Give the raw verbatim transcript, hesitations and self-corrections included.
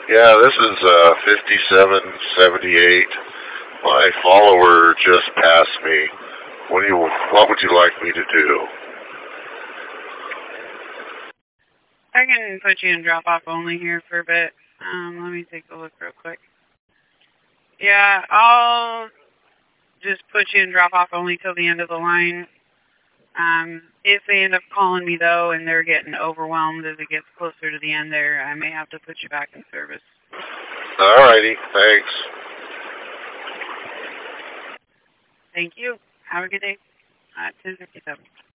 Yeah, this is uh, fifty-seven seventy-eight. My follower just passed me. What do you? What would you like me to do? I can put you in drop-off only here for a bit. Um, let me take a look real quick. Yeah, I'll just put you in drop-off only till the end of the line. Um, if they end up calling me, though, and they're getting overwhelmed as it gets closer to the end there, I may have to put you back in service. Alrighty, thanks. Thank you. Have a good day. At ten fifty-seven.